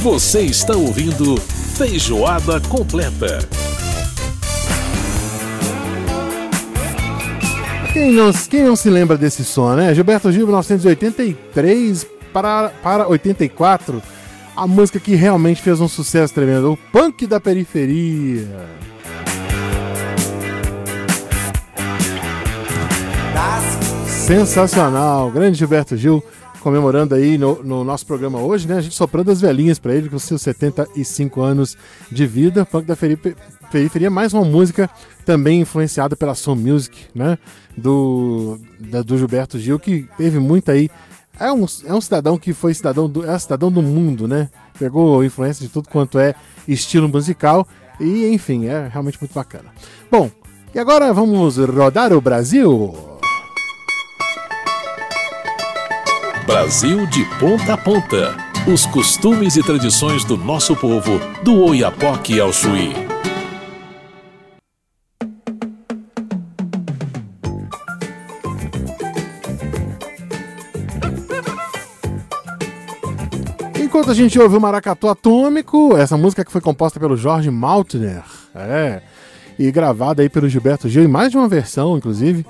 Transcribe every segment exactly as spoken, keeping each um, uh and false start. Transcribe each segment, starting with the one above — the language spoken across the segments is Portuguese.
Você está ouvindo Feijoada Completa. Quem não, quem não se lembra desse som, né? Gilberto Gil, mil novecentos e oitenta e três para, para oitenta e quatro. A música que realmente fez um sucesso tremendo. O punk da periferia. Sensacional. Grande Gilberto Gil, comemorando aí no, no nosso programa hoje, né? A gente soprando as velhinhas para ele com seus setenta e cinco anos de vida. Punk da periferia, mais uma música também influenciada pela Soul Music, né? Do, da, do Gilberto Gil, que teve muito aí. É um, é um cidadão que foi cidadão do, é cidadão do mundo, né? Pegou influência de tudo quanto é estilo musical e, enfim, é realmente muito bacana. Bom, e agora vamos rodar o Brasil. Brasil de ponta a ponta. Os costumes e tradições do nosso povo, do Oiapoque ao Chuí. Enquanto a gente ouve o Maracatu Atômico, essa música que foi composta pelo Jorge Maltner, é, e gravada aí pelo Gilberto Gil, em mais de uma versão, inclusive.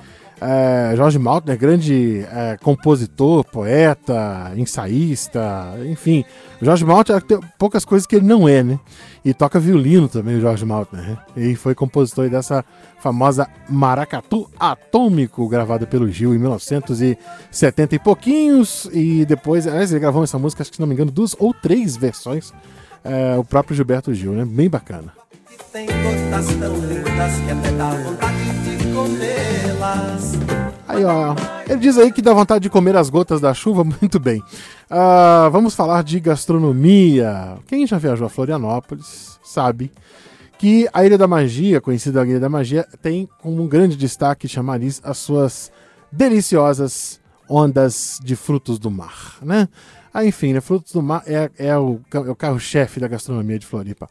É, Jorge Maltner, grande é, compositor, poeta, ensaísta, enfim. O Jorge Maltner tem poucas coisas que ele não é, né? E toca violino também, o Jorge Maltner, né? E foi compositor dessa famosa Maracatu Atômico, gravada pelo Gil em mil novecentos e setenta e pouquinhos. E depois, aliás, ele gravou essa música, acho que se não me engano, duas ou três versões. É, o próprio Gilberto Gil, né? Bem bacana. Tem gotas tão lindas que até dá vontade de comê-las. Aí, ó, ele diz aí que dá vontade de comer as gotas da chuva, muito bem. Uh, vamos falar de gastronomia. Quem já viajou a Florianópolis sabe que a Ilha da Magia, conhecida Ilha da Magia, tem como um grande destaque chamariz as suas deliciosas ondas de frutos do mar, né? Ah, enfim, né? Frutos do mar é, é o, é o carro-chefe da gastronomia de Floripa.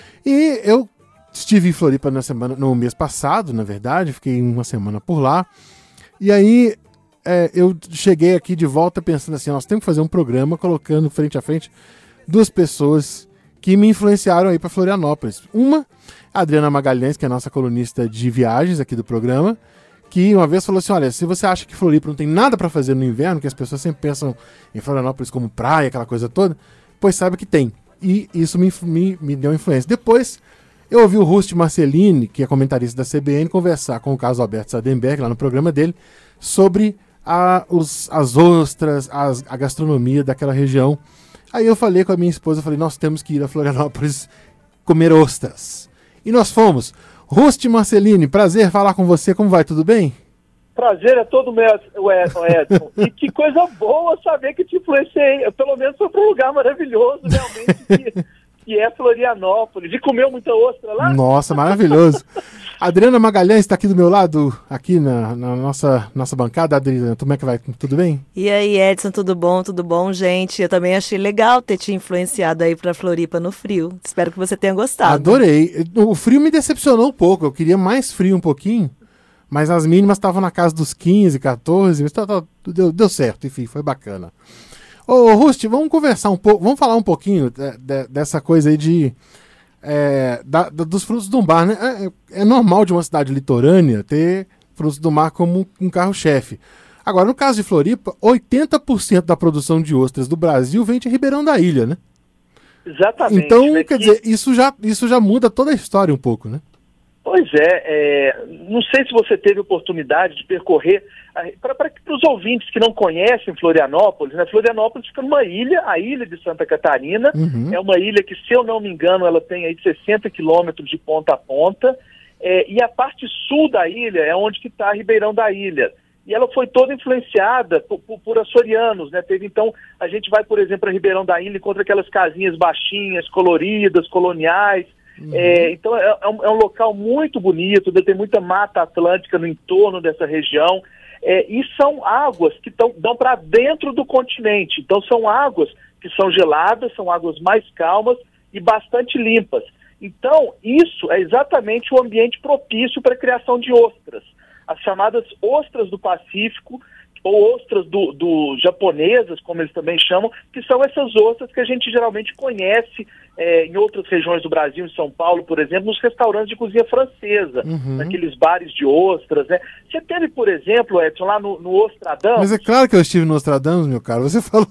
E eu estive em Floripa na semana, no mês passado, na verdade, fiquei uma semana por lá. E aí é, eu cheguei aqui de volta pensando assim, nós temos que fazer um programa colocando frente a frente duas pessoas que me influenciaram aí para Florianópolis. Uma, a Adriana Magalhães, que é a nossa colunista de viagens aqui do programa, que uma vez falou assim, olha, se você acha que Floripa não tem nada para fazer no inverno, que as pessoas sempre pensam em Florianópolis como praia, aquela coisa toda, pois saiba que tem. E isso me, me, me deu influência. Depois, eu ouvi o Rusty Marcelini, que é comentarista da C B N, conversar com o Carlos Alberto Sadenberg, lá no programa dele, sobre a, os, as ostras, as, a gastronomia daquela região. Aí eu falei com a minha esposa, falei, nós temos que ir a Florianópolis comer ostras. E nós fomos. Rusty Marcelini, prazer falar com você, como vai, tudo bem? Prazer é todo meu, Edson. E que coisa boa saber que te influenciei. Eu, pelo menos foi para um lugar maravilhoso, realmente, que, que é Florianópolis. E comeu muita ostra lá? Nossa, maravilhoso. Adriana Magalhães está aqui do meu lado, aqui na, na nossa, nossa bancada. Adriana, como é que vai? Tudo bem? E aí, Edson, tudo bom? Tudo bom, gente? Eu também achei legal ter te influenciado aí para Floripa no frio. Espero que você tenha gostado. Adorei. O frio me decepcionou um pouco. Eu queria mais frio um pouquinho. Mas as mínimas estavam na casa dos quinze, quatorze, mas tá, tá, deu, deu certo, enfim, foi bacana. Ô, Rusty, vamos conversar um pouco, vamos falar um pouquinho de, de, dessa coisa aí de, é, da, da, dos frutos do mar, né? É, é normal de uma cidade litorânea ter frutos do mar como um carro-chefe. Agora, no caso de Floripa, oitenta por cento da produção de ostras do Brasil vem de Ribeirão da Ilha, né? Exatamente. Então, né, quer que... dizer, isso já, isso já muda toda a história um pouco, né? Pois é, é, não sei se você teve oportunidade de percorrer, para os ouvintes que não conhecem Florianópolis, né? Florianópolis fica numa ilha, a ilha de Santa Catarina, uhum. É uma ilha que, se eu não me engano, ela tem aí sessenta quilômetros de ponta a ponta, é, e a parte sul da ilha é onde que está Ribeirão da Ilha. E ela foi toda influenciada por, por, por açorianos, né? Teve, então, a gente vai, por exemplo, a Ribeirão da Ilha, encontra aquelas casinhas baixinhas, coloridas, coloniais. Uhum. É, então é, é, um, é um local muito bonito, tem muita mata atlântica no entorno dessa região, é, e são águas que tão, dão para dentro do continente. Então são águas que são geladas, são águas mais calmas e bastante limpas. Então isso é exatamente o ambiente propício para a criação de ostras, as chamadas ostras do Pacífico, ou ostras do, do japonesas, como eles também chamam, que são essas ostras que a gente geralmente conhece é, em outras regiões do Brasil, em São Paulo, por exemplo, nos restaurantes de cozinha francesa, Uhum. naqueles bares de ostras, né? Você teve, por exemplo, Edson, lá no, no Ostradamus... Mas é claro que eu estive no Ostradamus, meu caro. Você falou.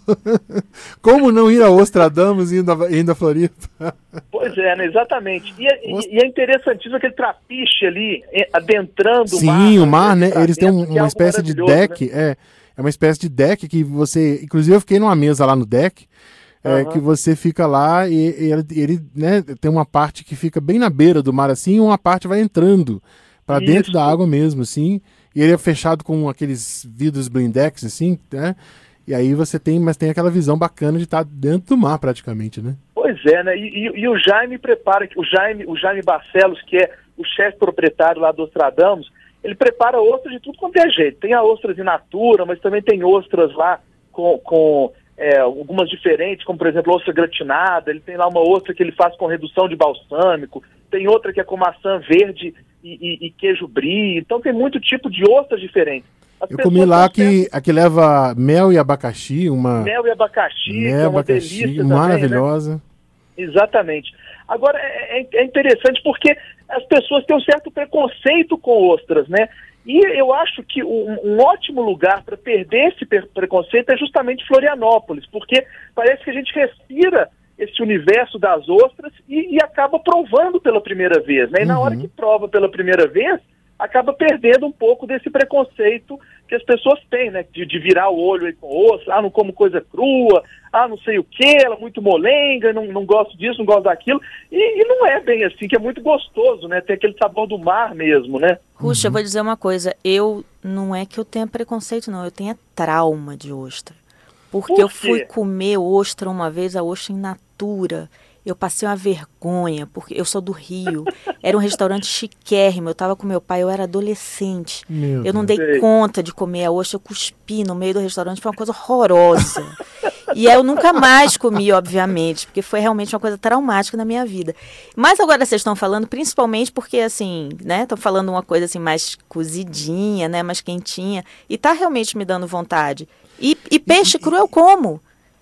Como não ir ao Ostradamus indo a, indo a Floripa? Pois é, né? Exatamente. E é, e é interessantíssimo aquele trapiche ali, adentrando Sim, o mar. Sim, o mar, né? Eles têm um, é uma espécie de deck, né? é, é uma espécie de deck que você... Inclusive eu fiquei numa mesa lá no deck, é, uhum. que você fica lá e, e ele, ele né, tem uma parte que fica bem na beira do mar assim, e uma parte vai entrando para dentro da água mesmo, assim, e ele é fechado com aqueles vidros blindex, assim, né? E aí você tem, mas tem aquela visão bacana de estar dentro do mar praticamente, né? Pois é, né? E, e, e o Jaime prepara, o Jaime, o Jaime Barcelos, que é o chefe proprietário lá do Ostradamus, ele prepara ostras de tudo quanto é jeito. Tem a ostras in natura, mas também tem ostras lá com, com é, algumas diferentes, como por exemplo ostra gratinada. Ele tem lá uma ostra que ele faz com redução de balsâmico, tem outra que é com maçã verde e, e, e queijo brie. Então tem muito tipo de ostras diferentes. As Eu comi lá que, a que leva mel e abacaxi, uma... Mel e abacaxi, mel, que é uma abacaxi, delícia maravilhosa. Também, né? Exatamente. Agora, é, é interessante porque as pessoas têm um certo preconceito com ostras, né? E eu acho que um, um ótimo lugar para perder esse preconceito é justamente Florianópolis, porque parece que a gente respira esse universo das ostras e, e acaba provando pela primeira vez, né? E na uhum. hora que prova pela primeira vez, acaba perdendo um pouco desse preconceito que as pessoas têm, né? De, de virar o olho aí com ostra, ah, não como coisa crua, ah, não sei o que, ela é muito molenga, não, não gosto disso, não gosto daquilo. E, e não é bem assim, que é muito gostoso, né? Tem aquele sabor do mar mesmo, né? Puxa, Uhum. eu vou dizer uma coisa, eu não é que eu tenha preconceito, não, eu tenho trauma de ostra. Porque Por eu fui comer ostra uma vez, a ostra in natura. Eu passei uma vergonha, porque eu sou do Rio. Era um restaurante chiquérrimo. Eu estava com meu pai, eu era adolescente. Meu eu não Deus. dei conta de comer a ostra, eu cuspi no meio do restaurante. Foi uma coisa horrorosa. E eu nunca mais comi, obviamente, porque foi realmente uma coisa traumática na minha vida. Mas agora vocês estão falando, principalmente porque, assim, né? Estão falando uma coisa assim mais cozidinha, né? Mais quentinha. E tá realmente me dando vontade. E, e peixe cru eu como.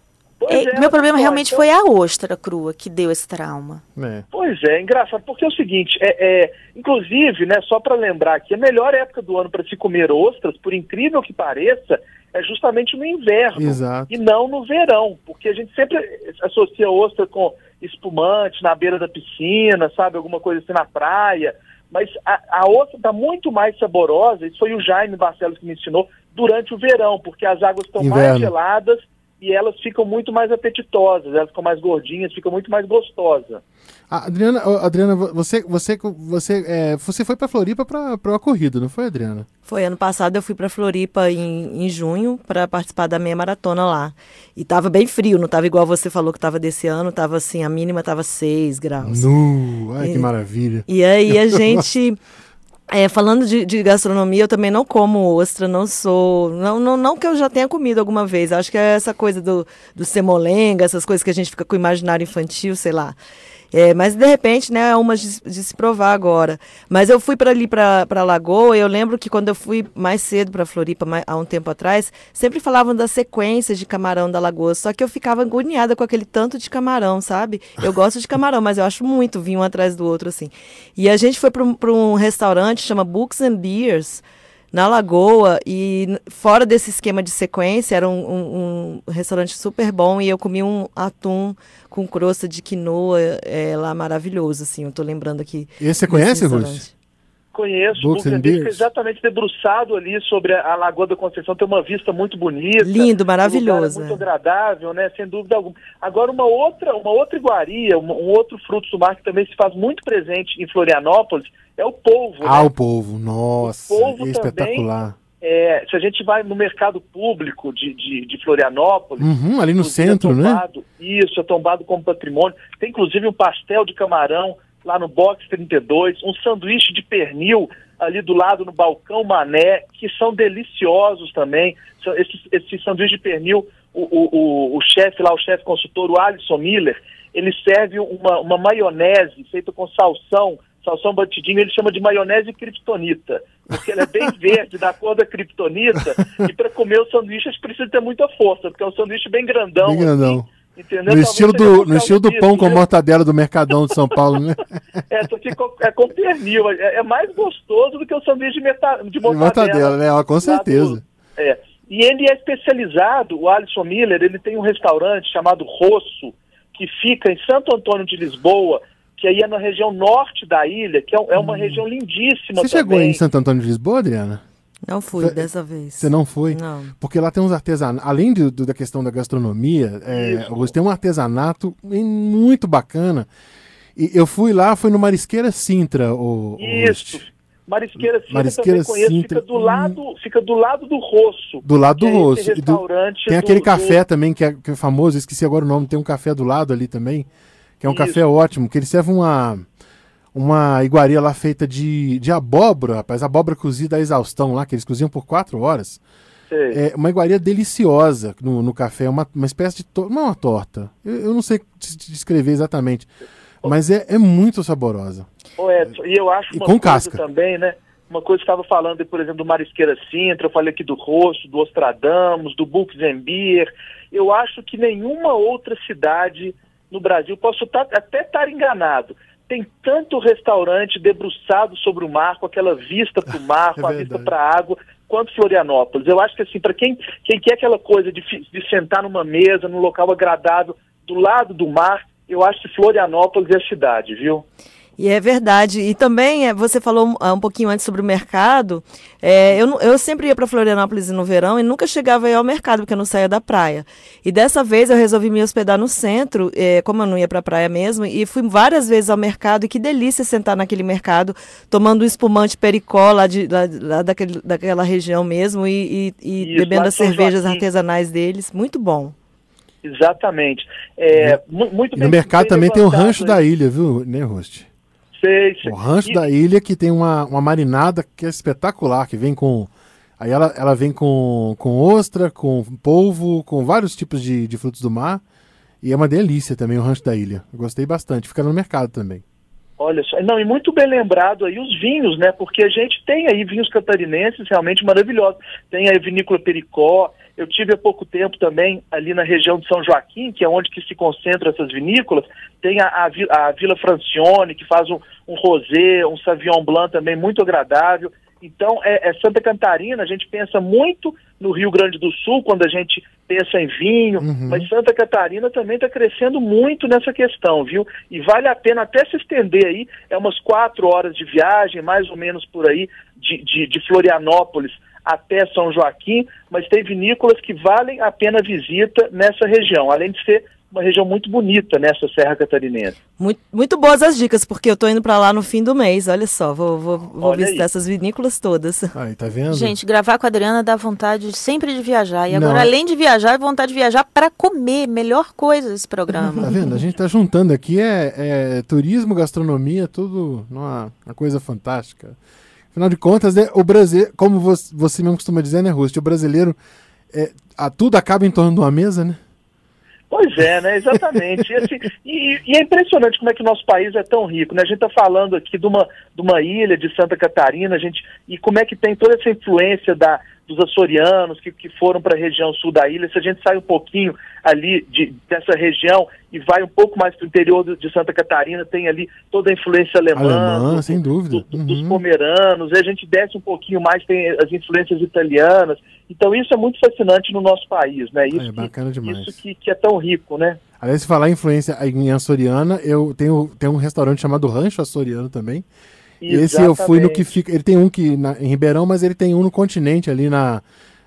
É, é, meu problema só, realmente então... foi a ostra crua que deu esse trauma. É. Pois é, engraçado, porque é o seguinte, é, é, inclusive, né, só para lembrar que a melhor época do ano para se comer ostras, por incrível que pareça, é justamente no inverno. Exato. E não no verão, porque a gente sempre associa ostra com espumante na beira da piscina, sabe, alguma coisa assim na praia, mas a, a ostra está muito mais saborosa, isso foi o Jaime Barcelos que me ensinou, durante o verão, porque as águas estão mais geladas e elas ficam muito mais apetitosas, elas ficam mais gordinhas, ficam muito mais gostosas. Ah, Adriana, Adriana, você, você, você, é, você foi para Floripa para uma corrida, não foi, Adriana? Foi, ano passado eu fui para Floripa em, em junho para participar da meia maratona lá. E tava bem frio, não tava igual você falou que tava desse ano, tava assim, a mínima tava seis graus. Nu, ai, e, que maravilha. E aí a gente... É, falando de, de gastronomia, eu também não como ostra, não sou... Não, não, não que eu já tenha comido alguma vez. Acho que é essa coisa do, do semolenga, essas coisas que a gente fica com o imaginário infantil, sei lá. É, mas, de repente, né, é uma de, de se provar agora. Mas eu fui para ali, para a Lagoa, e eu lembro que quando eu fui mais cedo para Floripa, mais, há um tempo atrás, sempre falavam das sequências de camarão da Lagoa, só que eu ficava agoniada com aquele tanto de camarão, sabe? Eu gosto de camarão, mas eu acho muito vir um atrás do outro, assim. E a gente foi para um, para um restaurante, chama Books and Beers, na Lagoa, e fora desse esquema de sequência, era um, um, um restaurante super bom, e eu comi um atum com crosta de quinoa é, lá maravilhoso, assim, eu tô lembrando aqui. E você conhece, Ruth? Conheço, Books and Beers, exatamente debruçado ali sobre a, a Lagoa da Conceição, tem uma vista muito bonita. Lindo, maravilhoso. Um lugar muito agradável, né, sem dúvida alguma. Agora, uma outra, uma outra iguaria, um, um outro fruto do mar que também se faz muito presente em Florianópolis, é o polvo. Ah, né? o polvo, nossa, o polvo é espetacular. Também, é, se a gente vai no mercado público de, de, de Florianópolis... Uhum, ali no centro, é tombado, né? Isso, é tombado como patrimônio. Tem inclusive um pastel de camarão lá no Box trinta e dois, um sanduíche de pernil ali do lado no Balcão Mané, que são deliciosos também. Esse, esse sanduíche de pernil, o, o, o, o chefe lá, o chefe consultor, o Alisson Miller, ele serve uma, uma maionese feita com salsão salsão batidinho ele chama de maionese kryptonita, porque ela é bem verde, da cor da kryptonita, e para comer o sanduíche a gente precisa ter muita força, porque é um sanduíche bem grandão. Bem grandão. Assim, entendeu? No estilo, do, no estilo do disso, pão com né? mortadela do Mercadão de São Paulo, né? É, só que com, é com pernil, é, é mais gostoso do que o sanduíche de, meta, de mortadela. Mortadela, né? Ó, com certeza. Do, é. E ele é especializado, o Alisson Miller, ele tem um restaurante chamado Rosso, que fica em Santo Antônio de Lisboa, que aí é na região norte da ilha, que é, é uma hum. região lindíssima. Você também. chegou aí em Santo Antônio de Lisboa, Adriana? Não fui Foi, dessa vez. Você não foi? Não. Porque lá tem uns artesanatos, além do, do, da questão da gastronomia, é, tem um artesanato muito bacana. E eu fui lá, foi no Marisqueira Sintra. O, Isso. O... Marisqueira Sintra Marisqueira também conheço, Sintra. Fica, do lado, fica do lado do Rosso. Do lado do é Rosso. E do, tem aquele do, café do... também, que é, que é famoso, esqueci agora o nome, tem um café do lado ali também, que é um Isso. café ótimo, que ele serve uma, uma iguaria lá feita de, de abóbora, rapaz, abóbora cozida a exaustão lá, que eles cozinham por quatro horas. Sei. É uma iguaria deliciosa no, no café, uma, uma espécie de... To... Não é uma torta, eu, eu não sei te descrever exatamente, mas é, é muito saborosa. Ô Edson, e eu acho e uma com coisa casca. também, né? Uma coisa que estava falando, por exemplo, do Marisqueira Sintra, eu falei aqui do Rosso, do Ostradamus, do Buxembier. Eu acho que nenhuma outra cidade no Brasil, posso tá, até estar enganado, tem tanto restaurante debruçado sobre o mar, com aquela vista para o mar, com é a vista para a água, quanto Florianópolis. Eu acho que assim, para quem, quem quer aquela coisa de, de sentar numa mesa, num local agradável, do lado do mar, eu acho que Florianópolis é a cidade, viu? E é verdade. E também, é, você falou um, um pouquinho antes sobre o mercado. É, eu, eu sempre ia para Florianópolis no verão e nunca chegava aí ao mercado, porque eu não saía da praia. E dessa vez eu resolvi me hospedar no centro, é, como eu não ia para a praia mesmo, e fui várias vezes ao mercado. E que delícia sentar naquele mercado, tomando um espumante pericó lá, de, lá, lá daquele, daquela região mesmo e, e, e Isso, bebendo lá as em São cervejas Joaquim. artesanais deles. Muito bom. Exatamente. É, mu- muito E bem, no mercado bem também tem o levantado Rancho aí. da Ilha, viu, né, Rost? Sei, sei. O Rancho E- da Ilha, que tem uma, uma marinada que é espetacular, que vem com... Aí ela, ela vem com, com ostra, com polvo, com vários tipos de, de frutos do mar. E é uma delícia também o Rancho da Ilha. Eu gostei bastante. Fica no mercado também. Olha só, não, e muito bem lembrado aí os vinhos, né? Porque a gente tem aí vinhos catarinenses realmente maravilhosos. Tem a vinícola Pericó. Eu tive há pouco tempo também ali na região de São Joaquim, que é onde que se concentram essas vinícolas. Tem a, a, Vi- a Vila Francione, que faz um, um rosé, um Sauvignon Blanc também muito agradável. Então, é, é Santa Catarina, a gente pensa muito no Rio Grande do Sul, quando a gente pensa em vinho, Uhum. mas Santa Catarina também está crescendo muito nessa questão, viu? E vale a pena até se estender aí, é umas quatro horas de viagem, mais ou menos por aí, de, de, de Florianópolis até São Joaquim, mas tem vinícolas que valem a pena a visita nessa região, além de ser uma região muito bonita nessa Serra Catarinense. Muito, muito boas as dicas, porque eu tô indo para lá no fim do mês. Olha só, vou, vou, vou Olha visitar aí. essas vinícolas todas. Aí, tá vendo? Gente, gravar com a Adriana dá vontade sempre de viajar. E Não. agora, além de viajar, é vontade de viajar para comer. Melhor coisa esse Tá programa. vendo? A gente tá juntando aqui é, é turismo, gastronomia, tudo numa uma coisa fantástica. Afinal de contas, né, o Brasil, como você, você mesmo costuma dizer, né, Rússia, o brasileiro, é, a, tudo acaba em torno de uma mesa, né? Pois é, né? Exatamente. E, assim, e, e é impressionante como é que o nosso país é tão rico, né? A gente está falando aqui de uma, de uma ilha de Santa Catarina, a gente, e como é que tem toda essa influência da, dos açorianos que, que foram para a região sul da ilha. Se a gente sai um pouquinho ali de, dessa região e vai um pouco mais para o interior do, de Santa Catarina, tem ali toda a influência alemã, Alemã, do- sem dúvida. do- do- dos Uhum. pomeranos, e a gente desce um pouquinho mais, tem as influências italianas. Então isso é muito fascinante no nosso país, né? Isso, É bacana que, demais. isso que, que é tão rico, né? Aliás, se falar em influência em açoriana, eu tenho, tenho um restaurante chamado Rancho Açoriano também. E esse eu fui no que fica. Ele tem um que na, em Ribeirão, mas ele tem um no continente, ali na.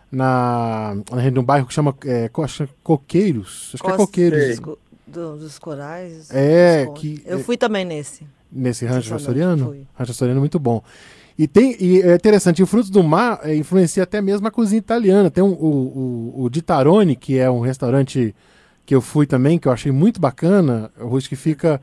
na, na no bairro que chama é, Co- acho que é Coqueiros. Acho que é Costa Coqueiros. dos, co- do- dos corais. É, dos contos. que- Eu fui também nesse. Nesse rancho Restaurante, açoriano? fui. Rancho açoriano é muito bom. E, tem, e é interessante, o Frutos do Mar é, influencia até mesmo a cozinha italiana. Tem um, o, o, o Di Tarone, que é um restaurante que eu fui também, que eu achei muito bacana, o rosto que fica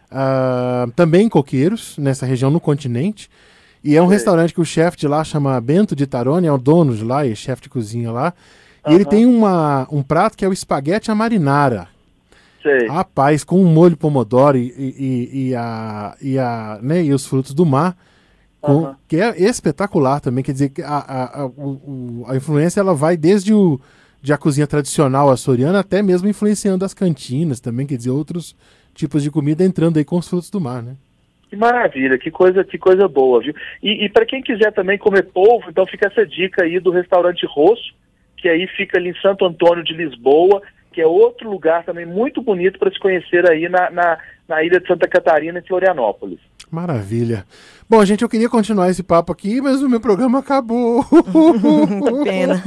ah, também em Coqueiros, nessa região no continente. E é um Sei. restaurante que o chefe de lá chama Bento Di Tarone, é o dono de lá, e chefe de cozinha lá. E ele Aham. tem uma, um prato que é o espaguete à marinara. Sei. Rapaz, com um molho pomodoro e, e, e, a, e, a, né, e os frutos do mar, com, Uhum. que é espetacular também. Quer dizer, que a, a, a, o, a influência ela vai desde o, de a cozinha tradicional açoriana até mesmo influenciando as cantinas também, quer dizer, outros tipos de comida entrando aí com os frutos do mar, né? Que maravilha, que coisa, que coisa boa, viu? E, e para quem quiser também comer polvo, então fica essa dica aí do restaurante Rosso, que aí fica ali em Santo Antônio de Lisboa, que é outro lugar também muito bonito para se conhecer aí na, na, na ilha de Santa Catarina, em Florianópolis. Maravilha. Bom, gente, eu queria continuar esse papo aqui, mas o meu programa acabou. Que pena.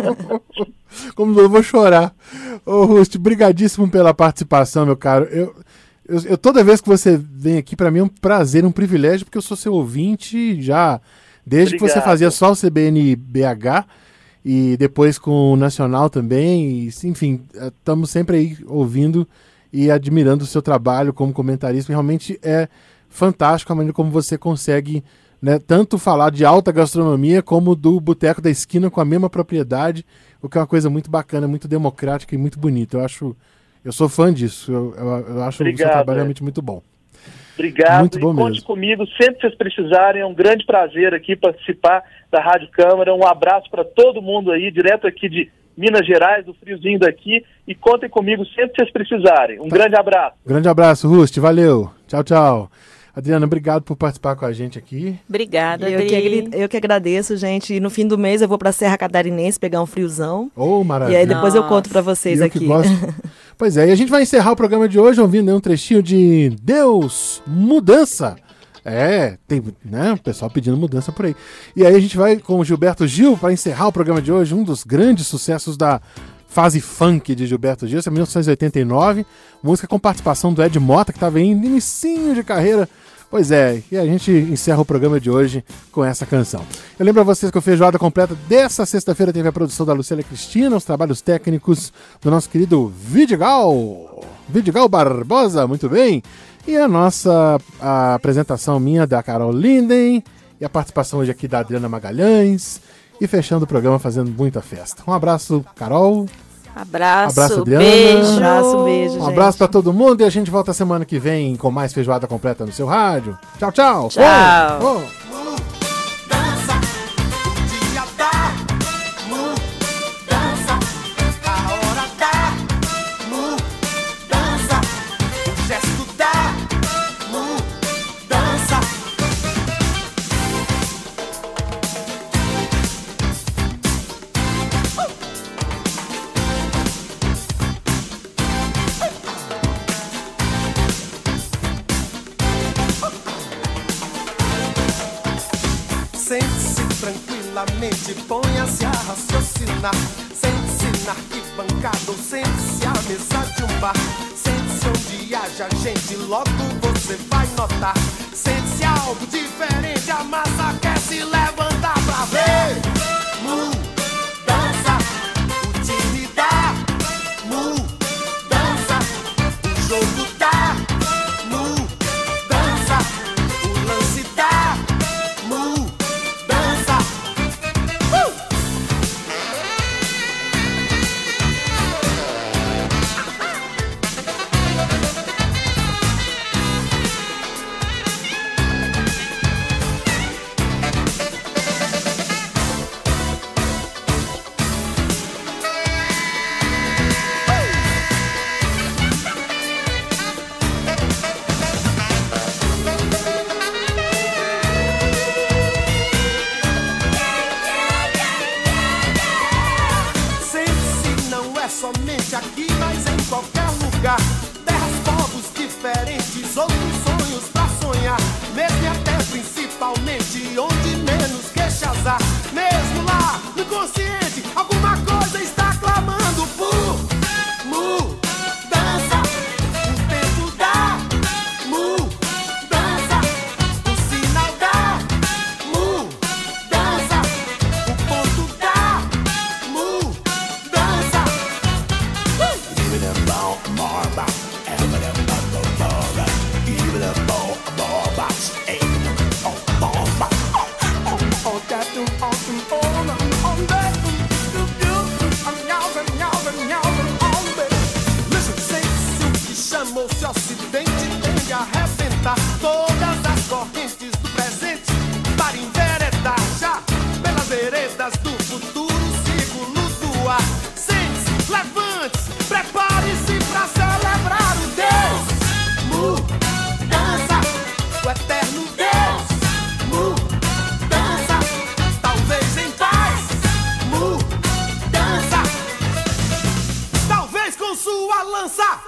Como eu vou chorar. Ô, Rust, brigadíssimo pela participação, meu caro. Eu, eu, eu toda vez que você vem aqui, para mim é um prazer, um privilégio, porque eu sou seu ouvinte já desde Obrigado. que você fazia só o C B N B H e depois com o Nacional também. E, enfim, estamos sempre aí ouvindo e admirando o seu trabalho como comentarista. Realmente é fantástico a maneira como você consegue, né, tanto falar de alta gastronomia como do boteco da esquina com a mesma propriedade, o que é uma coisa muito bacana, muito democrática e muito bonita. Eu acho, eu sou fã disso. Eu, eu, eu acho Obrigado, o seu trabalho é. realmente muito bom. Obrigado, Muito bom e conte mesmo. comigo sempre que vocês precisarem, é um grande prazer aqui participar da Rádio Câmara. Um abraço para todo mundo aí, direto aqui de Minas Gerais, do friozinho daqui, e contem comigo sempre que vocês precisarem. Um Tá. grande abraço. Grande abraço, Rust. Valeu. Tchau, tchau. Adriana, obrigado por participar com a gente aqui. Obrigada, Eu Adri. que, agri- eu que agradeço, gente. E no fim do mês eu vou pra Serra Catarinense pegar um friozão. Ô, E maravilha. aí depois eu Nossa. conto pra vocês Eu aqui. que gosto. Pois é, e a gente vai encerrar o programa de hoje ouvindo aí um trechinho de Deus, Mudança. É, tem, né, o pessoal pedindo mudança por aí. E aí a gente vai com o Gilberto Gil para encerrar o programa de hoje, um dos grandes sucessos da fase funk de Gilberto Gil, essa é mil novecentos e oitenta e nove, música com participação do Ed Mota, que estava em inicinho de carreira. Pois é, e a gente encerra o programa de hoje com essa canção. Eu lembro a vocês que o Feijoada Completa dessa sexta-feira teve a produção da Lucélia Cristina, os trabalhos técnicos do nosso querido Vidigal, Vidigal Barbosa, muito bem, e a nossa a apresentação minha da Carol Linden, e a participação hoje aqui da Adriana Magalhães, e fechando o programa fazendo muita festa. Um abraço, Carol. Abraço, Abraço, Adriana. beijo. Abraço, beijo, Um gente. abraço pra todo mundo e a gente volta semana que vem com mais Feijoada Completa no seu rádio. Tchau, tchau. Tchau. Oi, oi. Mudança, o dia dá, mudança, a hora dá, mudança, o gesto dá, mudança. Sente-se tranquilamente, ponha-se a raciocinar. Sente-se na arquibancada ou sente-se à mesa de um bar. Sente-se onde haja gente, logo você vai notar. Sente-se algo diferente, a massa quer se levantar pra ver. Mudança, o time dá. Mudança, o jogo dá. Mudança, o lance dá. Mudança. Uh! Sente-se não é somente aqui, mas em qualquer lugar. Terras, povos diferentes, outros sonhos pra sonhar. Mesmo e até principalmente onde menos queixas há. Mesmo lá, no consciente, alguma coisa está clamando por mudança. O tempo dá mudança. O sinal dá mudança. O ponto dá mudança. Give it a ball, more box. Give it a ball, more box. Give it a ball, more box. Hey, oh, more box. Oh, oh, oh, that do, oh, do, oh, no, oh, that do, do, do. I'm yowzing, yowzing, yowzing, oh, baby. Listen, say, Suki, chama transformou-se ocidente, tende a arrebentar todas as correntes do presente para enveredar já pelas veredas do futuro, siga o luz do ar. Sente-se, levante-se, prepare-se pra celebrar o Deus mudança, o eterno Deus mudança, talvez em paz, mudança, talvez com sua lança.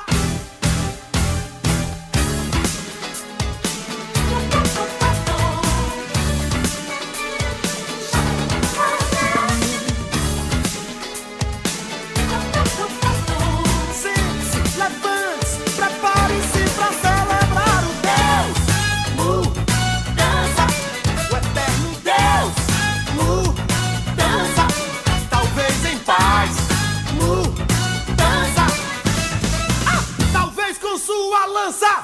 Sua lança!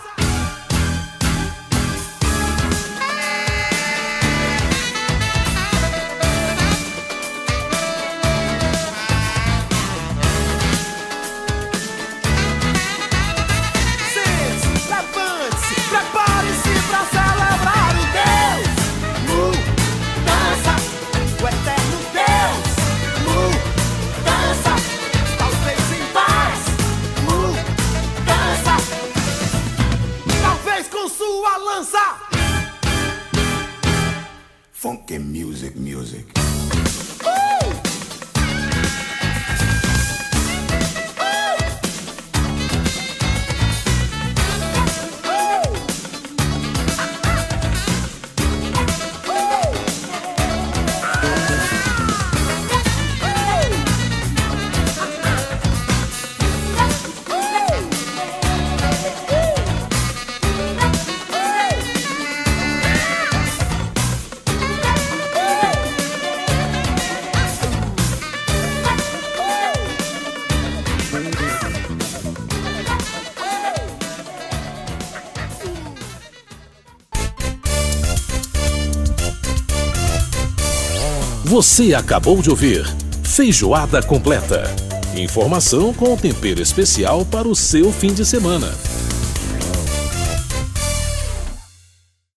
Sente-se, levante-se, prepare-se pra celebrar o Deus mudança, o eterno Deus mudança, talvez em paz, mudança, talvez com sua lança. Funky music, music. Você acabou de ouvir Feijoada Completa. Informação com tempero especial para o seu fim de semana.